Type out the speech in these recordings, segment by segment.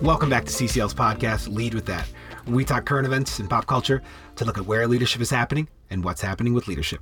Welcome back to CCL's podcast, Lead With That. We talk current events and pop culture to look at where leadership is happening and what's happening with leadership.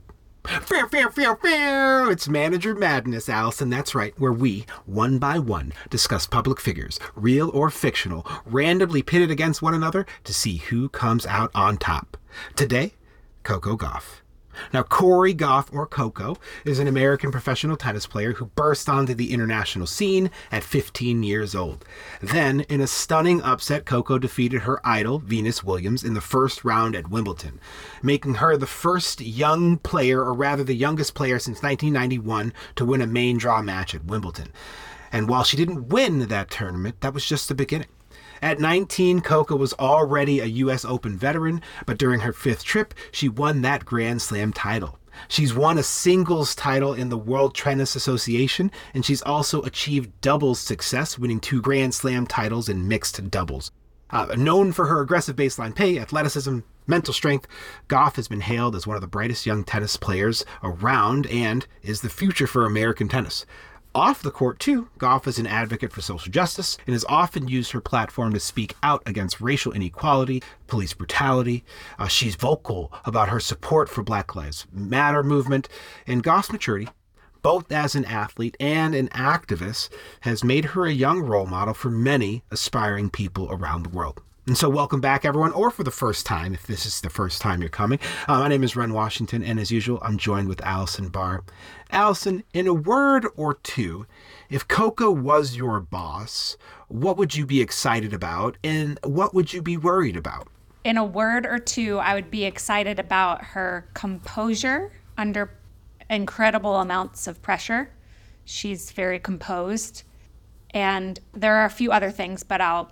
It's Manager Madness, Allison. That's right, where we, one by one, discuss public figures, real or fictional, randomly pitted against one another to see who comes out on top. Today, Coco Gauff. Now, Cory Gauff, or Coco, is an American professional tennis player who burst onto the international scene at 15 years old. Then, in a stunning upset, Coco defeated her idol, Venus Williams, in the first round at Wimbledon, making her the first young player, or rather the youngest player since 1991, to win a main draw match at Wimbledon. And while she didn't win that tournament, that was just the beginning. At 19, Coco was already a U.S. Open veteran, but during her fifth trip, she won that Grand Slam title. She's won a singles title in the World Tennis Association, and she's also achieved doubles success, winning 2 Grand Slam titles in mixed doubles. Known for her aggressive baseline play, athleticism, mental strength, Gauff has been hailed as one of the brightest young tennis players around and is the future for American tennis. Off the court, too, Gauff is an advocate for social justice and has often used her platform to speak out against racial inequality, police brutality. She's vocal about her support for Black Lives Matter movement, and Gauff's maturity, both as an athlete and an activist, has made her a young role model for many aspiring people around the world. And so welcome back, everyone, or for the first time, if this is the first time you're coming. My name is Ren Washington, and as usual, I'm joined with Allison Barr. Allison, in a word or two, if Coco was your boss, what would you be excited about, and what would you be worried about? In a word or two, I would be excited about her composure under incredible amounts of pressure. She's very composed. And there are a few other things, but I'll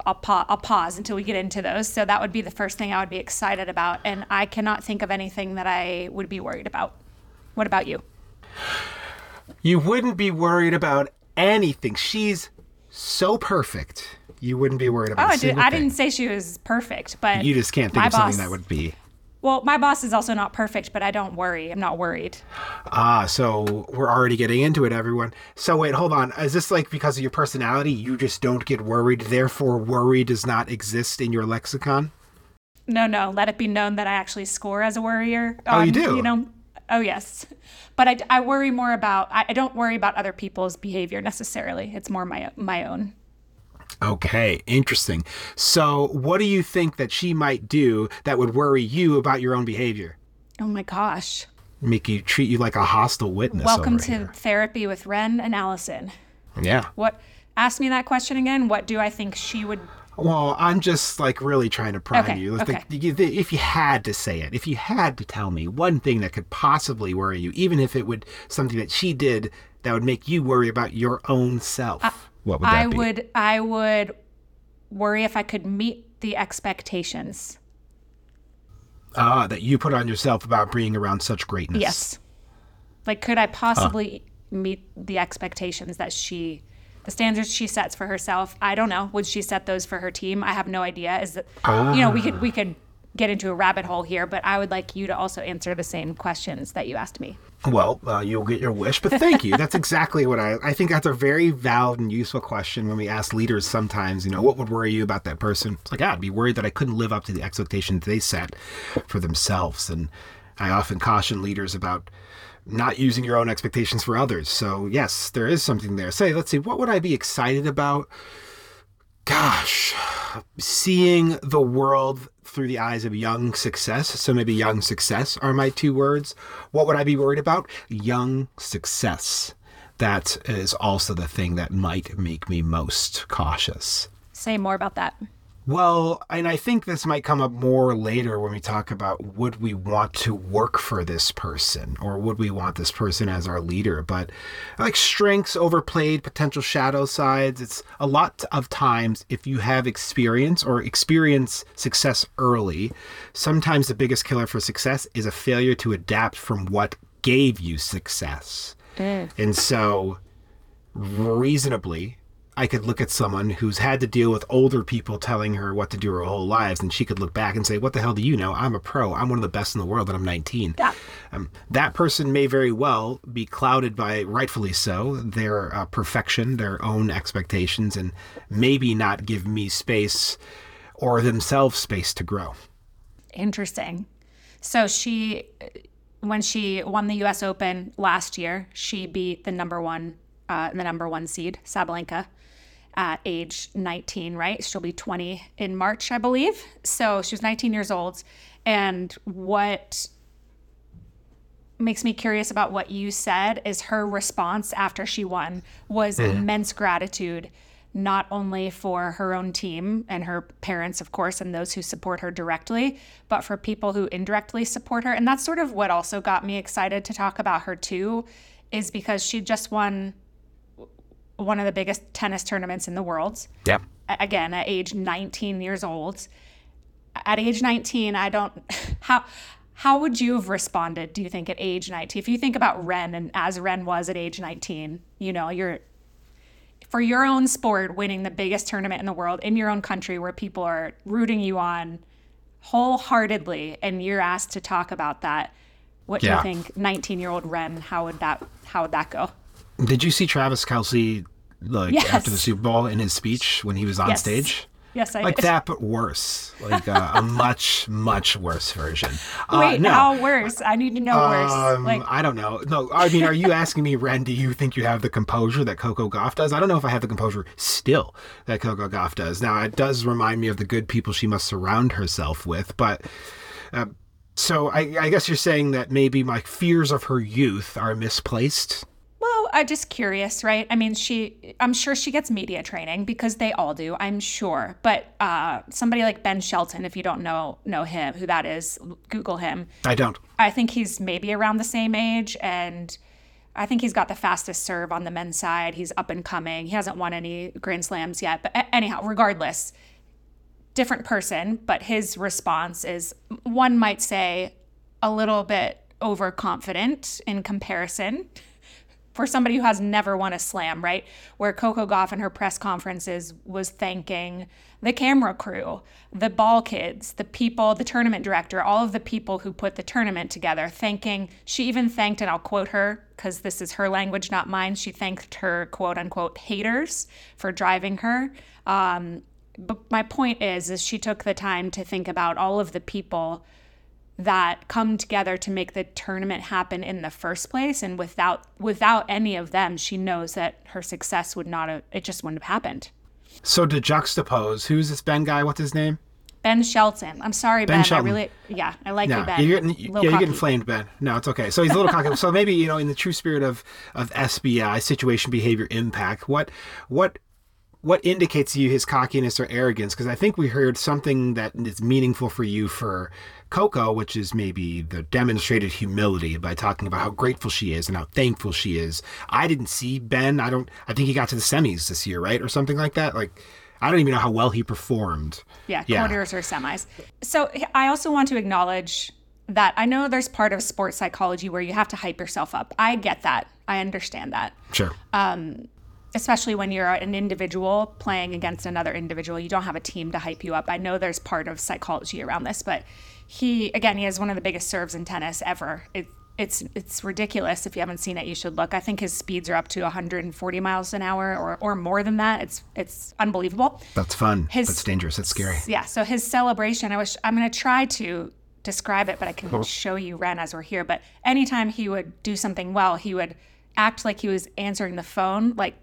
pause until we get into those. So that would be the first thing I would be excited about. And I cannot think of anything that I would be worried about. What about you? You wouldn't be worried about anything. She's so perfect. You wouldn't be worried about a single thing. I didn't say she was perfect, but you just can't think of something that would be. Well, my boss is also not perfect, but I don't worry. I'm not worried. So we're already getting into it, everyone. So wait, hold on. Is this like because of your personality, you just don't get worried, therefore worry does not exist in your lexicon? No. Let it be known that I actually score as a worrier. Oh, you do? You know? Oh, yes. But I worry more about, I don't worry about other people's behavior necessarily. It's more my own. Okay, interesting. So what do you think that she might do that would worry you about your own behavior? Oh my gosh. Treat you like a hostile witness. Welcome to Therapy with Ren and Allison. Yeah. Ask me that question again. What do I think she would... Well, I'm just like really trying to prime you. Okay. If you had to say it, if you had to tell me one thing that could possibly worry you, even if it would something that she did that would make you worry about your own self, what would that be? I would worry if I could meet the expectations. That you put on yourself about being around such greatness. Yes. Like, could I possibly meet the expectations that the standards she sets for herself? I don't know. Would she set those for her team? I have no idea. We could get into a rabbit hole here, but I would like you to also answer the same questions that you asked me. Well, you'll get your wish, but thank you. That's exactly what I think that's a very valid and useful question when we ask leaders sometimes, what would worry you about that person? It's like, I'd be worried that I couldn't live up to the expectations they set for themselves. And I often caution leaders about not using your own expectations for others. So yes, there is something there. Let's see, what would I be excited about? Gosh, seeing the world through the eyes of young success. So maybe young success are my 2 words. What would I be worried about? Young success. That is also the thing that might make me most cautious. Say more about that. Well, and I think this might come up more later when we talk about would we want to work for this person or would we want this person as our leader? But like strengths overplayed, potential shadow sides, it's a lot of times if you have experience or experience success early, sometimes the biggest killer for success is a failure to adapt from what gave you success. And so reasonably, I could look at someone who's had to deal with older people telling her what to do her whole lives, and she could look back and say, what the hell do you know? I'm a pro. I'm one of the best in the world, and I'm 19. Yeah. That person may very well be clouded by, rightfully so, their perfection, their own expectations, and maybe not give me space or themselves space to grow. Interesting. So when she won the U.S. Open last year, she beat the number one seed, Sabalenka, at age 19, right? She'll be 20 in March, I believe. So she was 19 years old. And what makes me curious about what you said is her response after she won was immense gratitude, not only for her own team and her parents, of course, and those who support her directly, but for people who indirectly support her. And that's sort of what also got me excited to talk about her too, is because she just won one of the biggest tennis tournaments in the world. Yep. Again, at age 19 years old. At age 19, how would you have responded, do you think, at age 19? If you think about Ren, and as Ren was at age 19, you're, for your own sport, winning the biggest tournament in the world in your own country where people are rooting you on wholeheartedly, and you're asked to talk about that. What do you think, 19-year-old Ren, how would that go? Did you see Travis Kelce after the Super Bowl in his speech when he was on stage? Yes, I did. Like that, but worse. Like a much, much worse version. Wait, no. How worse? I need to know worse. I don't know. No, I mean, are you asking me, Ren, do you think you have the composure that Coco Gauff does? I don't know if I have the composure still that Coco Gauff does. Now, it does remind me of the good people she must surround herself with, but... so I guess you're saying that maybe my fears of her youth are misplaced? Well, I'm just curious, right? I mean, I'm sure she gets media training because they all do, I'm sure. But somebody like Ben Shelton, if you don't know him, who that is, Google him. I don't. I think he's maybe around the same age, and I think he's got the fastest serve on the men's side. He's up and coming. He hasn't won any Grand Slams yet. But anyhow, regardless, different person, but his response is, one might say, a little bit overconfident in comparison for somebody who has never won a slam, right? Where Coco Gauff in her press conferences was thanking the camera crew, the ball kids, the people, the tournament director, all of the people who put the tournament together, she even thanked, and I'll quote her because this is her language, not mine, she thanked her quote unquote haters for driving her. But my point is she took the time to think about all of the people that come together to make the tournament happen in the first place. And without any of them, she knows that her success it just wouldn't have happened. So to juxtapose, who's this Ben guy? What's his name? Ben Shelton. I'm sorry, Ben. Shelton. I like you, Ben. You're getting flamed, Ben. No, it's okay. So he's a little cocky. So maybe, in the true spirit of SBI, situation, behavior, impact, what indicates to you his cockiness or arrogance? Because I think we heard something that is meaningful for you for Coco, which is maybe the demonstrated humility by talking about how grateful she is and how thankful she is. I didn't see Ben. I think he got to the semis this year, right? Or something like that. Like, I don't even know how well he performed. Yeah, quarters or semis. So I also want to acknowledge that I know there's part of sports psychology where you have to hype yourself up. I get that. I understand that. Sure. Especially when you're an individual playing against another individual, you don't have a team to hype you up. I know there's part of psychology around this, but he has one of the biggest serves in tennis ever. It's ridiculous. If you haven't seen it, you should look. I think his speeds are up to 140 miles an hour or more than that. It's unbelievable. That's fun. That's dangerous. That's scary. Yeah. So his celebration, I'm going to try to describe it, but I can show you, Ren, as we're here. But anytime he would do something well, he would act like he was answering the phone, like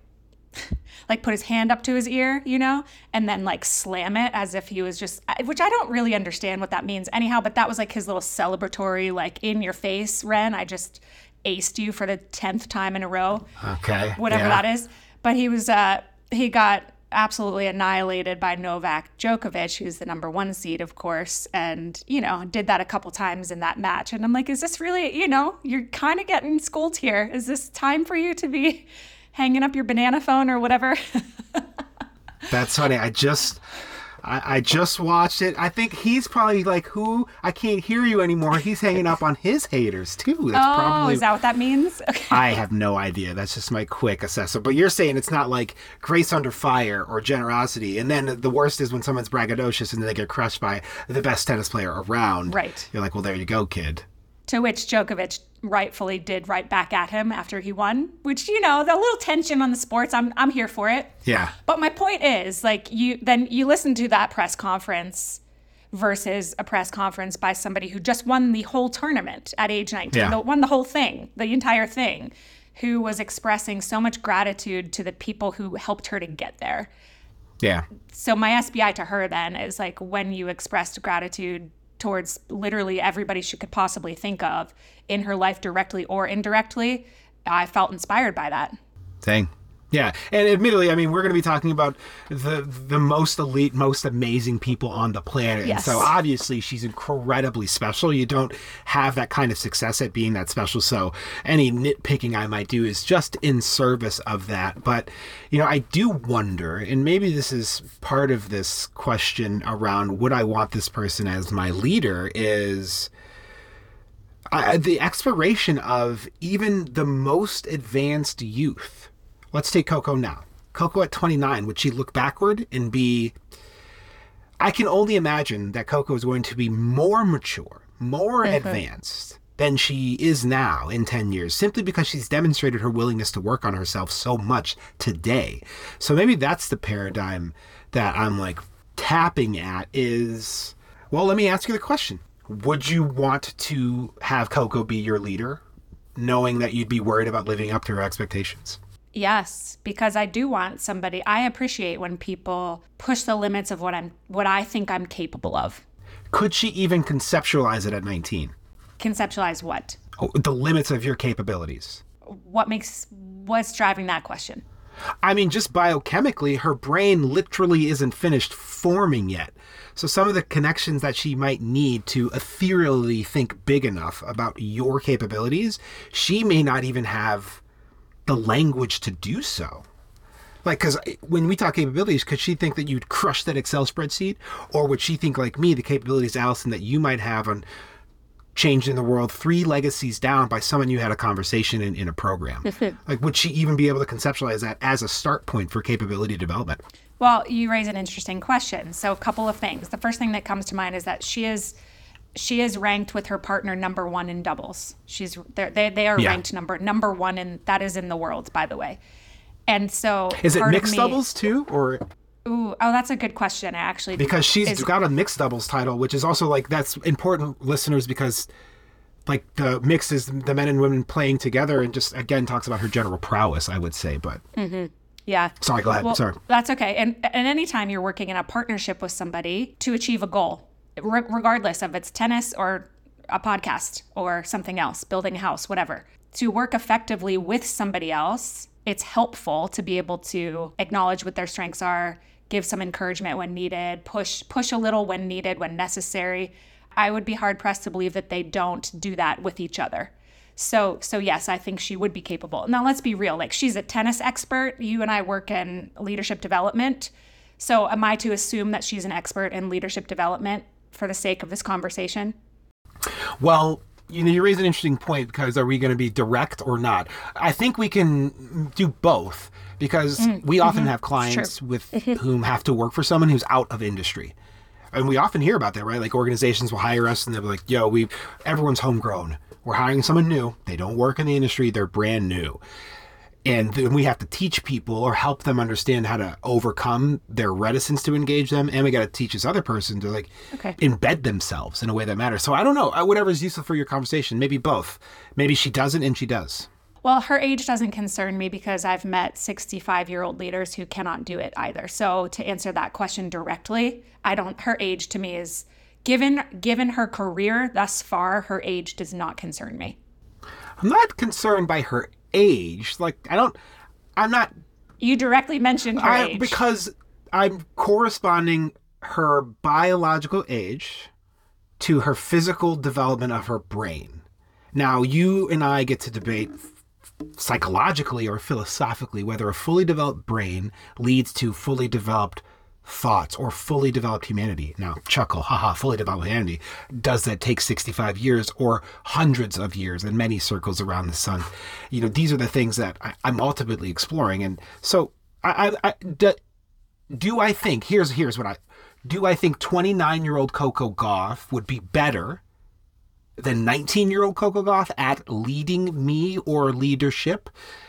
put his hand up to his ear, and then slam it as if he was just, which I don't really understand what that means anyhow, but that was his little celebratory, in your face, Ren, I just aced you for the 10th time in a row. Okay. Whatever that is. But he got absolutely annihilated by Novak Djokovic, who's the number one seed, of course, and, did that a couple times in that match. And I'm like, is this really, you're kind of getting schooled here. Is this time for you to be hanging up your banana phone or whatever? That's funny. I just I just watched it. I think he's probably like, who? I can't hear you anymore. He's hanging up on his haters, too. That's probably... is that what that means? Okay. I have no idea. That's just my quick assessment. But you're saying it's not like Grace Under Fire or Generosity. And then the worst is when someone's braggadocious and they get crushed by the best tennis player around. Right. You're like, well, there you go, kid. To which Djokovic rightfully did right back at him after he won, which, you know, the little tension on the sports, I'm here for it. Yeah. But my point is, like, you listen to that press conference versus a press conference by somebody who just won the whole tournament at age 19, won the whole thing, the entire thing, who was expressing so much gratitude to the people who helped her to get there. Yeah. So my SBI to her then is like, when you expressed gratitude towards literally everybody she could possibly think of in her life, directly or indirectly, I felt inspired by that. Dang. Yeah. And admittedly, I mean, we're going to be talking about the most elite, most amazing people on the planet. Yes. And so obviously she's incredibly special. You don't have that kind of success at being that special. So any nitpicking I might do is just in service of that. But, you know, I do wonder, and maybe this is part of this question around would I want this person as my leader, is the exploration of even the most advanced youth. Let's take Coco now. Coco at 29, would she look backward and be... I can only imagine that Coco is going to be more mature, more advanced than she is now in 10 years, simply because she's demonstrated her willingness to work on herself so much today. So maybe that's the paradigm that I'm like tapping at is, well, let me ask you the question. Would you want to have Coco be your leader, knowing that you'd be worried about living up to her expectations? Yes, because I do want somebody. I appreciate when people push the limits of what I think I'm capable of. Could she even conceptualize it at 19? Conceptualize what? Oh, the limits of your capabilities. What's driving that question? I mean, just biochemically, her brain literally isn't finished forming yet. So some of the connections that she might need to ethereally think big enough about your capabilities, she may not even have the language to do so. Like, because when we talk capabilities, could she think that you'd crush that Excel spreadsheet? Or would she think, like me, the capabilities, Allison, that you might have on changing the world 3 legacies down by someone you had a conversation in a program? Like, would she even be able to conceptualize that as a start point for capability development? Well, you raise an interesting question. So a couple of things. The first thing that comes to mind is that she is ranked with her partner number 1 in doubles. They are ranked number 1, and that is in the world, by the way. And so is it mixed doubles too, or? That's a good question, actually. Because she's got a mixed doubles title, which is also like, that's important, listeners, because like the mix is the men and women playing together, and just again talks about her general prowess, I would say. But yeah. Sorry, go ahead. Well, Sorry. That's okay. And anytime you're working in a partnership with somebody to achieve a goal, regardless of it's tennis or a podcast or something else, building a house, whatever, to work effectively with somebody else, it's helpful to be able to acknowledge what their strengths are, give some encouragement when needed, push a little when needed, when necessary. I would be hard pressed to believe that they don't do that with each other. So yes, I think she would be capable. Now let's be real. Like, she's a tennis expert. You and I work in leadership development. So am I to assume that she's an expert in leadership development for the sake of this conversation? Well, you raise an interesting point, because are we going to be direct or not? I think we can do both, because we often have clients with whom have to work for someone who's out of industry. And we often hear about that, right? Like, organizations will hire us and they'll be like, yo, everyone's homegrown. We're hiring someone new. They don't work in the industry. They're brand new. And then we have to teach people or help them understand how to overcome their reticence to engage them. And we got to teach this other person to embed themselves in a way that matters. So I don't know. Whatever is useful for your conversation, maybe both. Maybe she doesn't and she does. Well, her age doesn't concern me, because I've met 65-year-old leaders who cannot do it either. So to answer that question directly, her age to me is, given her career thus far, her age does not concern me. I'm not concerned by her age. Like, I'm not. You directly mentioned her age. Because I'm corresponding her biological age to her physical development of her brain. Now, you and I get to debate psychologically or philosophically whether a fully developed brain leads to fully developed thoughts or fully developed humanity. Now, chuckle, haha, fully developed humanity. Does that take 65 years or hundreds of years and many circles around the sun? These are the things that I'm ultimately exploring. And so do I think, here's what do I think 29-year-old Coco Gauff would be better than 19-year-old Coco Gauff at leading me or leadership?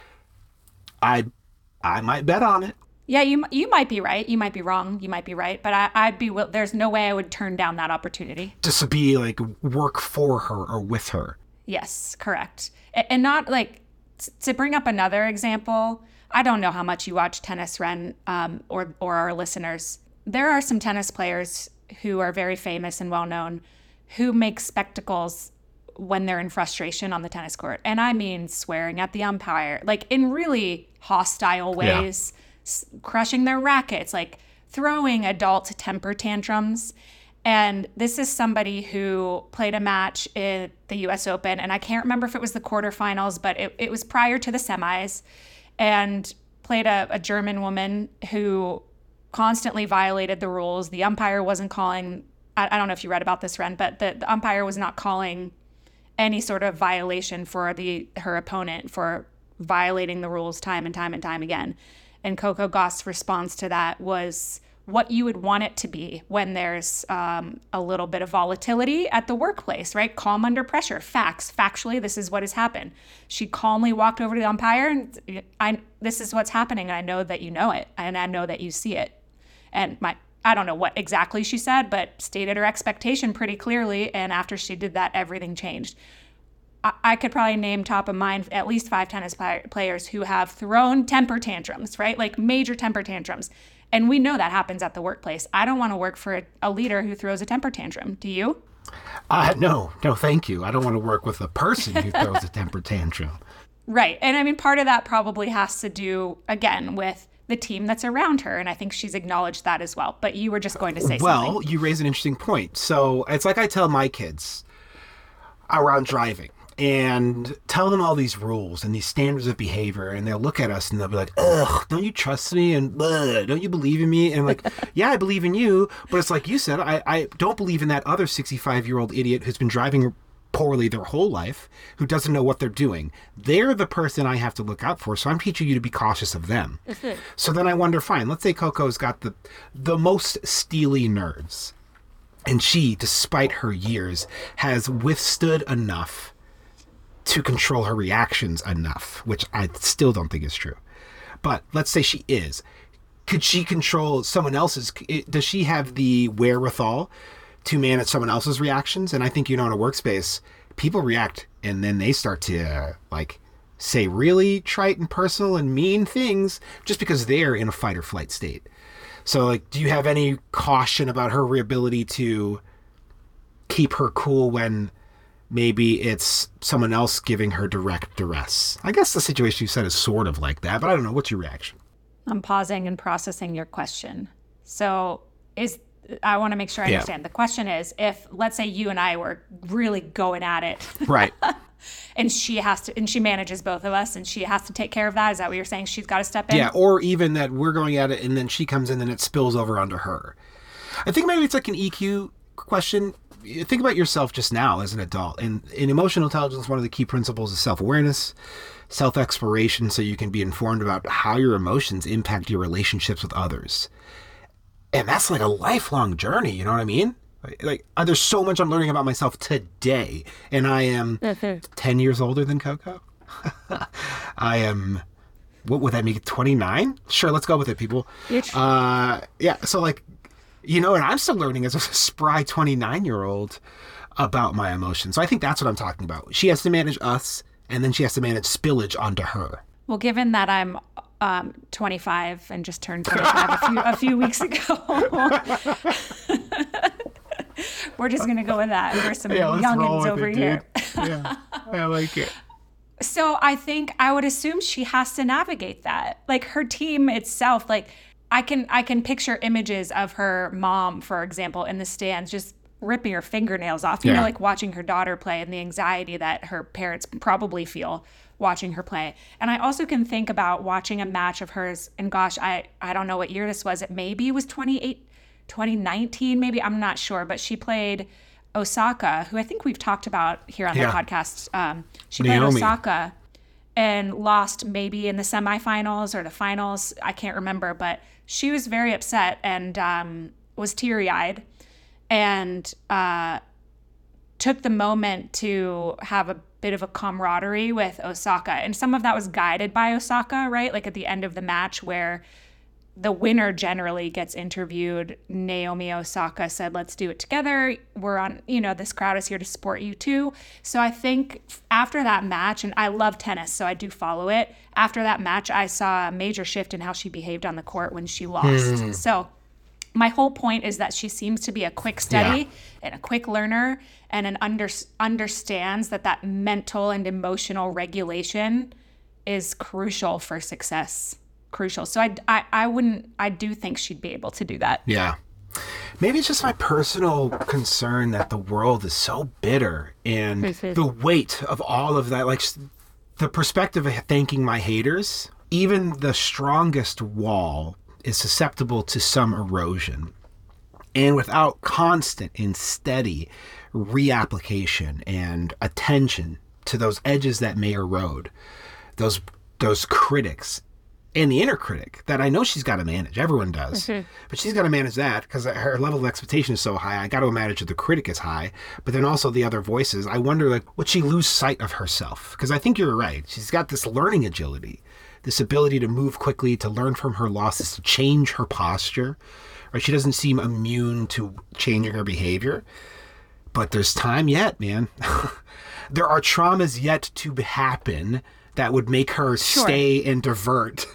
I might bet on it. Yeah, you might be right. You might be wrong. You might be right. But there's no way I would turn down that opportunity. Just to be like work for her or with her. Yes, correct. And not like, to bring up another example, I don't know how much you watch tennis, Ren, or our listeners. There are some tennis players who are very famous and well-known who make spectacles when they're in frustration on the tennis court. And I mean swearing at the umpire, like in really hostile ways. Yeah. Crushing their rackets, like throwing adult temper tantrums. And this is somebody who played a match in the US Open, and I can't remember if it was the quarterfinals, but it was prior to the semis, and played a German woman who constantly violated the rules. The umpire wasn't calling, I don't know if you read about this, Ren, but the umpire was not calling any sort of violation for her opponent for violating the rules time and time and time again. And Coco Gauff's response to that was what you would want it to be when there's a little bit of volatility at the workplace, right? Calm under pressure. Facts. Factually, this is what has happened. She calmly walked over to the umpire and this is what's happening. And I know that you know it. And I know that you see it. And I don't know what exactly she said, but stated her expectation pretty clearly. And after she did that, everything changed. I could probably name top of mind at least 5 tennis players who have thrown temper tantrums, right? Like major temper tantrums. And we know that happens at the workplace. I don't want to work for a leader who throws a temper tantrum. Do you? No, thank you. I don't want to work with a person who throws a temper tantrum. Right. And I mean, part of that probably has to do, again, with the team that's around her. And I think she's acknowledged that as well. But you were just going to say something. Well, you raise an interesting point. So it's like I tell my kids around driving. And tell them all these rules and these standards of behavior, and they'll look at us and they'll be like, ugh, don't you trust me? And don't you believe in me? And I'm like, yeah, I believe in you. But it's like you said, I don't believe in that other 65-year-old idiot who's been driving poorly their whole life, who doesn't know what they're doing. They're the person I have to look out for. So I'm teaching you to be cautious of them. So then I wonder, fine, let's say Coco's got the most steely nerves. And she, despite her years, has withstood enough to control her reactions enough, which I still don't think is true. But let's say she is. Could she control someone else's? Does she have the wherewithal to manage someone else's reactions? And I think, in a workspace, people react and then they start to say really trite and personal and mean things just because they're in a fight or flight state. So do you have any caution about her ability to keep her cool when maybe it's someone else giving her direct duress? I guess the situation you said is sort of like that, but I don't know. What's your reaction? I'm pausing and processing your question. So I want to make sure I understand. Yeah. The question is, if let's say you and I were really going at it. Right. and she manages both of us and she has to take care of that. Is that what you're saying? She's got to step in? Yeah. Or even that we're going at it and then she comes in and it spills over onto her. I think maybe it's like an EQ question. Think about yourself just now as an adult. And in emotional intelligence, one of the key principles is self-awareness, self-exploration, so you can be informed about how your emotions impact your relationships with others. And that's like a lifelong journey, you know what I mean? There's so much I'm learning about myself today. And I am 10 years older than Coco. I am, what would that make, 29? Sure, let's go with it, people. Yeah, so and I'm still learning as a spry 29-year-old about my emotions. So I think that's what I'm talking about. She has to manage us, and then she has to manage spillage onto her. Well, given that I'm 25 and just turned 25 a few weeks ago, we're just going to go with that. We're some youngins over here. Yeah, I like it. So I think I would assume she has to navigate that. Her team itself, I can picture images of her mom, for example, in the stands, just ripping her fingernails off, like watching her daughter play and the anxiety that her parents probably feel watching her play. And I also can think about watching a match of hers, and gosh, I don't know what year this was. It maybe was 2019, maybe, I'm not sure, but she played Osaka, who I think we've talked about here on the podcast. She played Osaka and lost maybe in the semifinals or the finals. I can't remember, but she was very upset and was teary-eyed and took the moment to have a bit of a camaraderie with Osaka. And some of that was guided by Osaka, right? Like at the end of the match where the winner generally gets interviewed. Naomi Osaka said, let's do it together. We're on, this crowd is here to support you too. So I think after that match, and I love tennis, so I do follow it. After that match, I saw a major shift in how she behaved on the court when she lost. So my whole point is that she seems to be a quick study and a quick learner and understands that mental and emotional regulation is crucial for success. Crucial. So I do think she'd be able to do that. Yeah. Maybe it's just my personal concern that the world is so bitter and the weight of all of that, like the perspective of thanking my haters, even the strongest wall is susceptible to some erosion. And without constant and steady reapplication and attention to those edges that may erode, those critics, and the inner critic that I know she's got to manage. Everyone does. But she's got to manage that because her level of expectation is so high. I got to imagine that the critic is high. But then also the other voices. I wonder, would she lose sight of herself? Because I think you're right. She's got this learning agility, this ability to move quickly, to learn from her losses, to change her posture. Right? She doesn't seem immune to changing her behavior. But there's time yet, man. There are traumas yet to happen that would make her stay and divert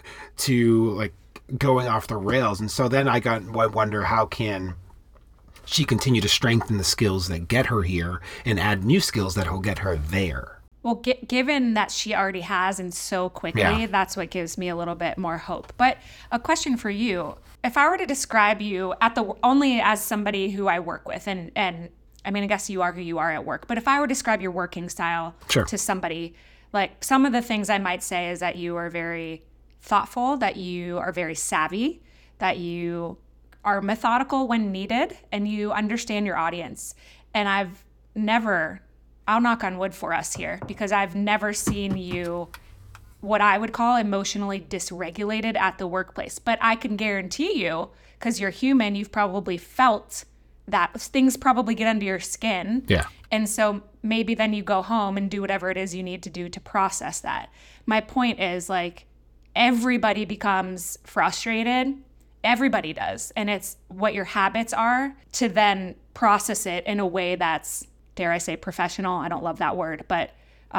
to going off the rails. And so then I wonder, how can she continue to strengthen the skills that get her here and add new skills that will get her there? Well, given that she already has and so quickly, that's what gives me a little bit more hope. But a question for you, if I were to describe you only as somebody who I work with, and I mean, I guess you are who you are at work, but if I were to describe your working style to somebody, some of the things I might say is that you are very thoughtful, that you are very savvy, that you are methodical when needed, and you understand your audience. And I'll knock on wood for us here, because I've never seen you what I would call emotionally dysregulated at the workplace. But I can guarantee you, because you're human, you've probably felt that things probably get under your skin. Yeah. And so maybe then you go home and do whatever it is you need to do to process that. My point is, everybody becomes frustrated. Everybody does. And it's what your habits are to then process it in a way that's, dare I say, professional. I don't love that word, but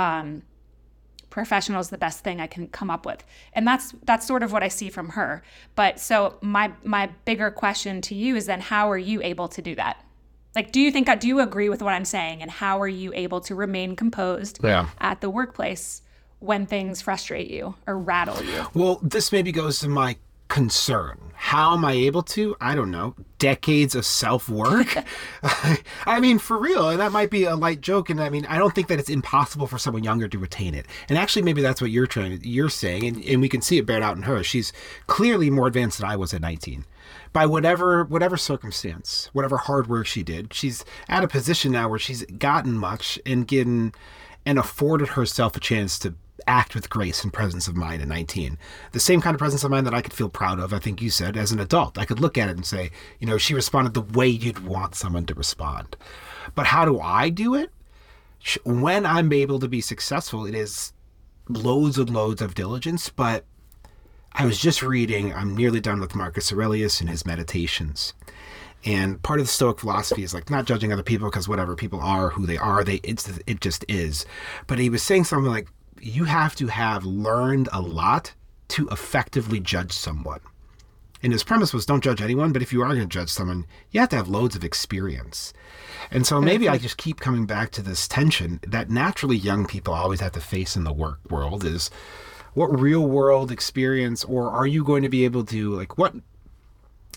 professional is the best thing I can come up with. And that's sort of what I see from her. But so my bigger question to you is then, how are you able to do that? Do you agree with what I'm saying? And how are you able to remain composed at the workplace when things frustrate you or rattle you? Well, this maybe goes to my concern. How am I able to? I don't know. Decades of self-work? I mean, for real. And that might be a light joke. And I mean, I don't think that it's impossible for someone younger to retain it. And actually, maybe that's what you're saying. And we can see it bear out in her. She's clearly more advanced than I was at 19. By whatever circumstance, whatever hard work she did, she's at a position now where she's gotten much and afforded herself a chance to act with grace and presence of mind at 19. The same kind of presence of mind that I could feel proud of, I think you said, as an adult. I could look at it and say, she responded the way you'd want someone to respond. But how do I do it? When I'm able to be successful, it is loads and loads of diligence. But I was just reading, I'm nearly done with Marcus Aurelius and his Meditations. And part of the Stoic philosophy is not judging other people, because whatever people are, who they are, it just is. But he was saying something like, you have to have learned a lot to effectively judge someone. And his premise was, don't judge anyone, but if you are going to judge someone, you have to have loads of experience. And so maybe I just keep coming back to this tension that naturally young people always have to face in the work world is, what real world experience, or are you going to be able to,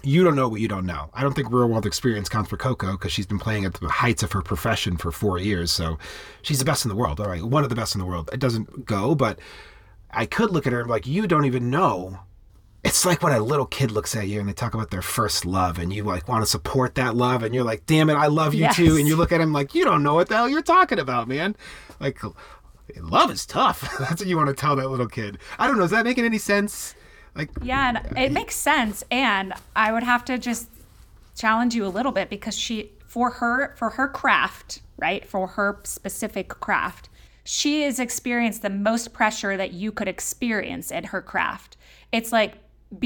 You don't know what you don't know. I don't think real world experience counts for Coco because she's been playing at the heights of her profession for 4 years. So she's the best in the world. All right, one of the best in the world. It doesn't go, but I could look at her and be like, you don't even know. It's like when a little kid looks at you and they talk about their first love and you like want to support that love and you're like, damn it, I love you too. And you look at him like, you don't know what the hell you're talking about, man. Like, love is tough. That's what you want to tell that little kid. I don't know. Is that making any sense? Like, yeah, and it makes sense. And I would have to just challenge you a little bit because for her craft, right? For her specific craft, she has experienced the most pressure that you could experience in her craft. It's like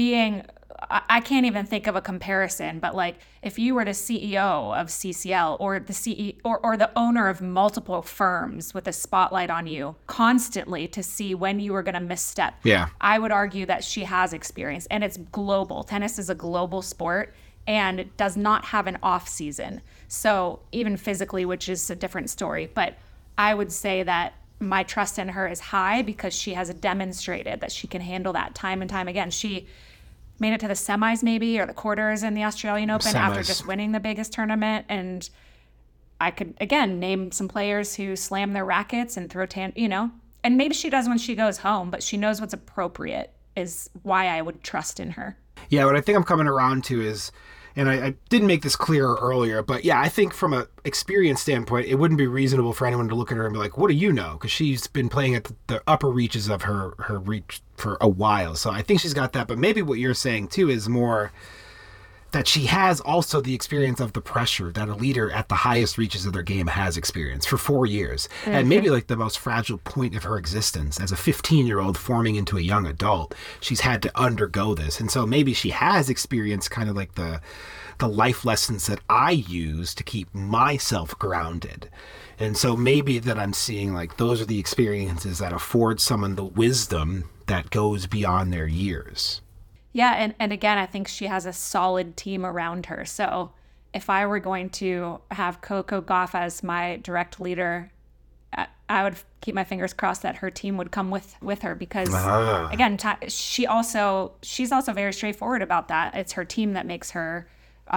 I can't even think of a comparison, but like if you were the CEO of CCL or the or the owner of multiple firms with a spotlight on you constantly to see when you were going to misstep. Yeah. I would argue that she has experience, and it's global. Tennis is a global sport and it does not have an off season. So even physically, which is a different story, but I would say that my trust in her is high because she has demonstrated that she can handle that time and time again. She made it to the semis maybe or the quarters in the Australian Open after just winning the biggest tournament. And I could, again, name some players who slam their rackets and throw, and maybe she does when she goes home, but she knows what's appropriate is why I would trust in her. Yeah, what I think I'm coming around to is, and I didn't make this clearer earlier, but yeah, I think from an experience standpoint, it wouldn't be reasonable for anyone to look at her and be like, what do you know? Because she's been playing at the upper reaches of her reach for a while. So I think she's got that. But maybe what you're saying, too, is more that she has also the experience of the pressure that a leader at the highest reaches of their game has experienced for 4 years. Mm-hmm. And maybe like the most fragile point of her existence as a 15-year-old forming into a young adult, she's had to undergo this. And so maybe she has experienced kind of like the life lessons that I use to keep myself grounded. And so maybe that I'm seeing like those are the experiences that afford someone the wisdom that goes beyond their years. Yeah, and again, I think she has a solid team around her. So if I were going to have Coco Gauff as my direct leader, I would keep my fingers crossed that her team would come with her because, again, she's also very straightforward about that. It's her team that makes her,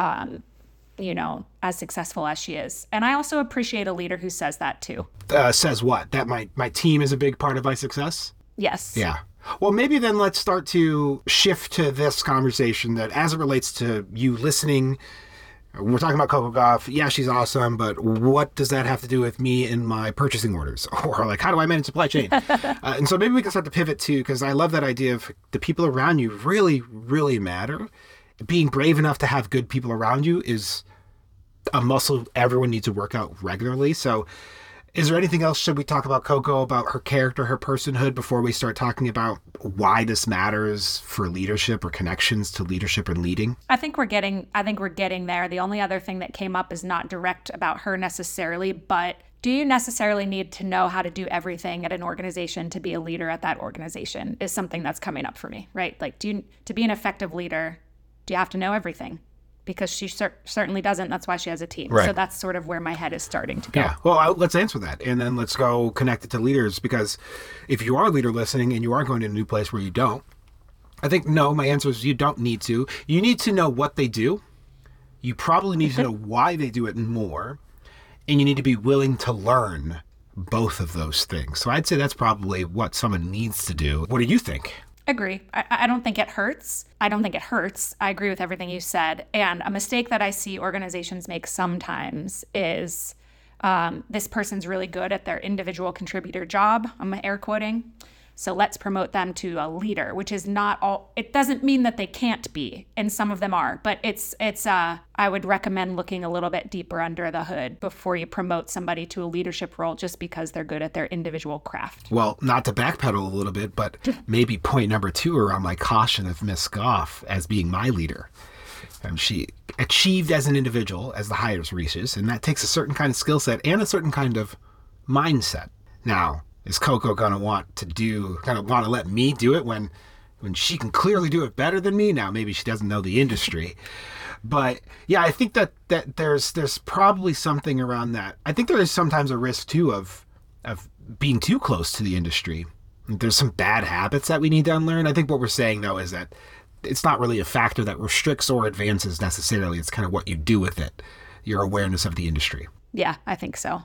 as successful as she is. And I also appreciate a leader who says that too. Says what? That my team is a big part of my success? Yes. Yeah. Well, maybe then let's start to shift to this conversation that as it relates to you listening, we're talking about Coco Gauff. Yeah, she's awesome, but what does that have to do with me and my purchasing orders? Or like, how do I manage supply chain? And so maybe we can start to pivot too, because I love that idea of the people around you really, really matter. Being brave enough to have good people around you is a muscle everyone needs to work out regularly. So is there anything else should we talk about Coco, about her character, her personhood, before we start talking about why this matters for leadership or connections to leadership and leading? I think we're getting there. The only other thing that came up is not direct about her necessarily, but do you necessarily need to know how to do everything at an organization to be a leader at that organization is something that's coming up for me, right? Like, to be an effective leader, do you have to know everything? Because she certainly doesn't. That's why she has a team. Right. So that's sort of where my head is starting to go. Yeah. Well, let's answer that. And then let's go connect it to leaders. Because if you are a leader listening and you are going to a new place where you don't, I think, no, my answer is you don't need to. You need to know what they do. You probably need to know why they do it more. And you need to be willing to learn both of those things. So I'd say that's probably what someone needs to do. What do you think? Agree. I don't think it hurts. I agree with everything you said. And a mistake that I see organizations make sometimes is this person's really good at their individual contributor job. I'm air quoting. So let's promote them to a leader, which is not all. It doesn't mean that they can't be, and some of them are. But I would recommend looking a little bit deeper under the hood before you promote somebody to a leadership role just because they're good at their individual craft. Well, not to backpedal a little bit, but maybe point number 2 around my caution of Miss Gauff as being my leader. She achieved as an individual as the highest reaches, and that takes a certain kind of skill set and a certain kind of mindset. Now, is Coco going to want to let me do it when she can clearly do it better than me? Now, maybe she doesn't know the industry. But yeah, I think that there's probably something around that. I think there is sometimes a risk too of being too close to the industry. There's some bad habits that we need to unlearn. I think what we're saying though is that it's not really a factor that restricts or advances necessarily. It's kind of what you do with it, your awareness of the industry. Yeah, I think so.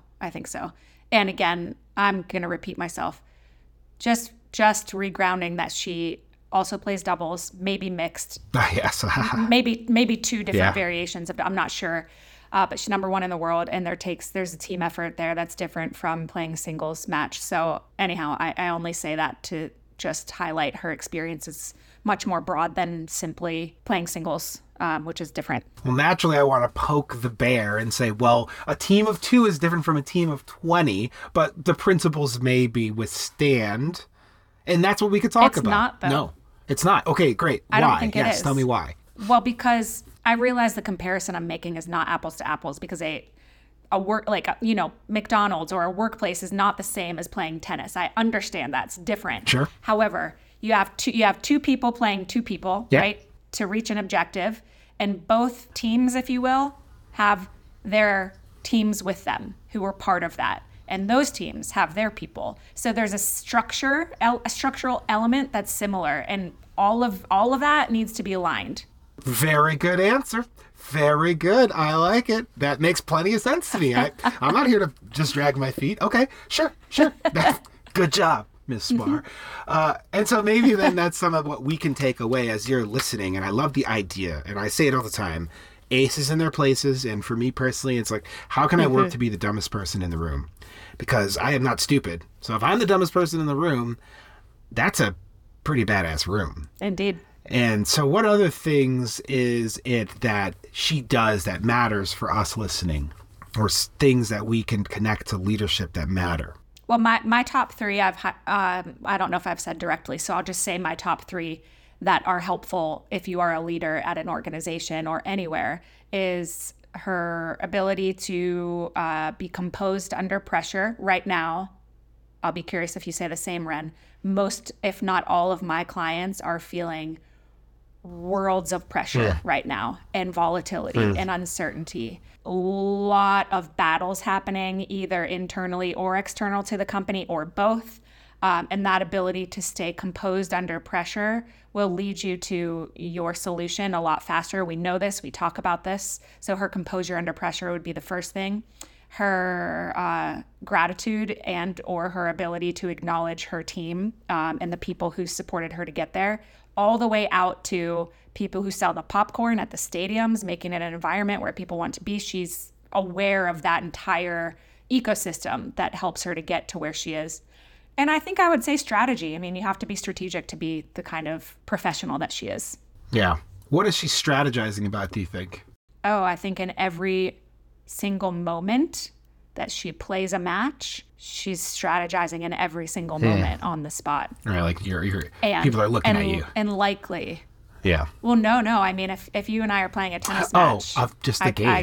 And again, I'm going to repeat myself. Just regrounding that she also plays doubles, maybe mixed. Yes. maybe two different variations of, I'm not sure. But she's number one in the world, and there's a team effort there that's different from playing singles match. So anyhow, I only say that to just highlight her experience is much more broad than simply playing singles, which is different. Well, naturally, I want to poke the bear and say, well, a team of 2 is different from a team of 20, but the principles maybe withstand. And that's what we could talk about. It's not, though. No, it's not. Okay, great. I don't think it is. Tell me why. Well, because I realize the comparison I'm making is not apples to apples, because a work, like, McDonald's or a workplace is not the same as playing tennis. I understand that's different. Sure. However, you have two people playing two people, right, to reach an objective, and both teams, if you will, have their teams with them who are part of that. And those teams have their people. So there's a structural element that's similar, and all of that needs to be aligned. Very good answer. Very good. I like it. That makes plenty of sense to me. I'm not here to just drag my feet. Okay, sure. Good job, Miss Spar. And so maybe then that's some of what we can take away as you're listening. And I love the idea, and I say it all the time, aces in their places. And for me personally, it's like, how can I work to be the dumbest person in the room? Because I am not stupid. So if I'm the dumbest person in the room, that's a pretty badass room. Indeed. And so what other things is it that she does that matters for us listening, or things that we can connect to leadership that matter? Well, my top 3, I don't know if I've said directly, so I'll just say my top 3 that are helpful if you are a leader at an organization or anywhere is her ability to be composed under pressure. Right now, I'll be curious if you say the same, Ren. Most, if not all, of my clients are feeling worlds of pressure right now, and volatility and uncertainty. A lot of battles happening either internally or external to the company, or both. And that ability to stay composed under pressure will lead you to your solution a lot faster. We know this. We talk about this. So her composure under pressure would be the first thing. Her gratitude and or her ability to acknowledge her team and the people who supported her to get there, all the way out to people who sell the popcorn at the stadiums, making it an environment where people want to be. She's aware of that entire ecosystem that helps her to get to where she is. And I think I would say strategy. I mean, you have to be strategic to be the kind of professional that she is. Yeah. What is she strategizing about, do you think? Oh, I think in every single moment that she plays a match, she's strategizing in every single moment on the spot. Right, like people are looking at you. And likely. Yeah. Well, no. I mean, if you and I are playing a tennis match. Of just the game,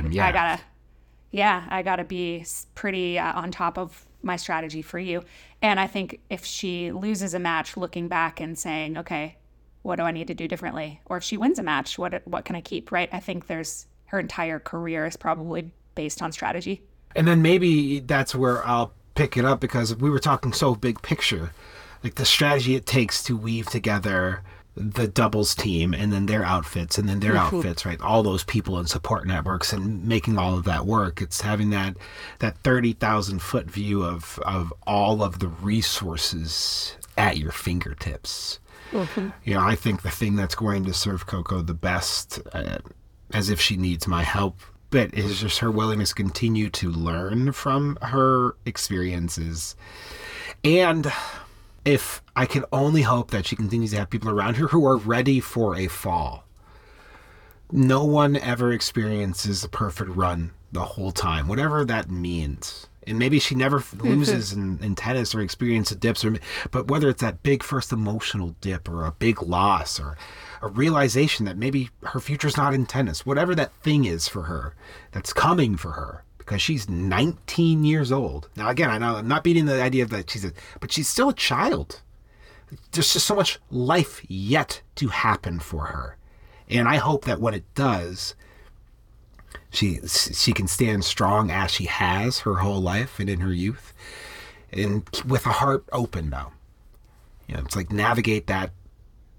I gotta be pretty on top of my strategy for you. And I think if she loses a match, looking back and saying, okay, what do I need to do differently? Or if she wins a match, what can I keep, right? I think her entire career is probably based on strategy. And then maybe that's where I'll pick it up, because we were talking so big picture, like the strategy it takes to weave together the doubles team and then their outfits and then their outfits, right? All those people and support networks and making all of that work. It's having that 30,000 foot view of all of the resources at your fingertips. I think the thing that's going to serve Coco the best, as if she needs my help, but is just her willingness to continue to learn from her experiences. And if I can only hope that she continues to have people around her who are ready for a fall. No one ever experiences a perfect run the whole time, whatever that means. And maybe she never loses in tennis or experiences dips, but whether it's that big first emotional dip or a big loss or a realization that maybe her future's not in tennis, whatever that thing is for her that's coming for her, because she's 19 years old. Now, again, I know I'm not beating the idea that but she's still a child. There's just so much life yet to happen for her. And I hope that when it does, she can stand strong as she has her whole life and in her youth, and with a heart open, though. It's like navigate that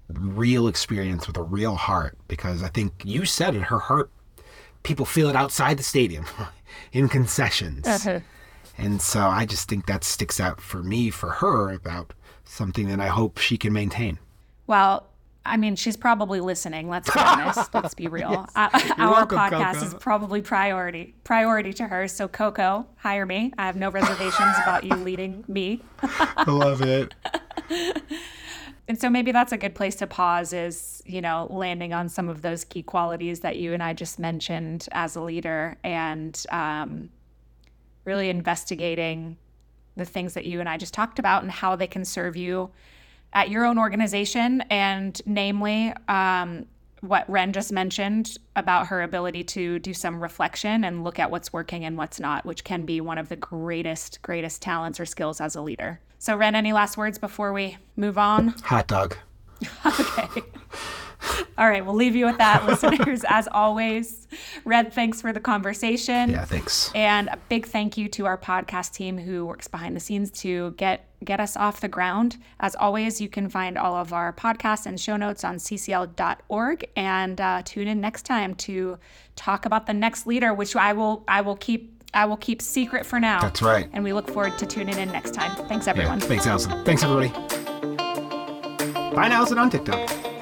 real experience with a real heart, because I think you said it, her heart, people feel it outside the stadium in concessions. And so I just think that sticks out for me, for her, about something that I hope she can maintain. Well, I mean, she's probably listening. Let's be honest. Let's be real. Yes. Our welcome, podcast Coco. is probably priority to her. So Coco, hire me. I have no reservations about you leading me. I love it. And so maybe that's a good place to pause, is, landing on some of those key qualities that you and I just mentioned as a leader, and really investigating the things that you and I just talked about and how they can serve you at your own organization. And namely, what Ren just mentioned about her ability to do some reflection and look at what's working and what's not, which can be one of the greatest talents or skills as a leader. So Ren, any last words before we move on? Hot dog. Okay. All right, we'll leave you with that, listeners. As always, Red, thanks for the conversation. Yeah, thanks. And a big thank you to our podcast team who works behind the scenes to get us off the ground. As always, you can find all of our podcasts and show notes on ccl.org, and tune in next time to talk about the next leader, which I will keep secret for now. That's right. And we look forward to tuning in next time. Thanks, everyone. Yeah, thanks, Allison. Thanks, everybody. Find Allison on TikTok.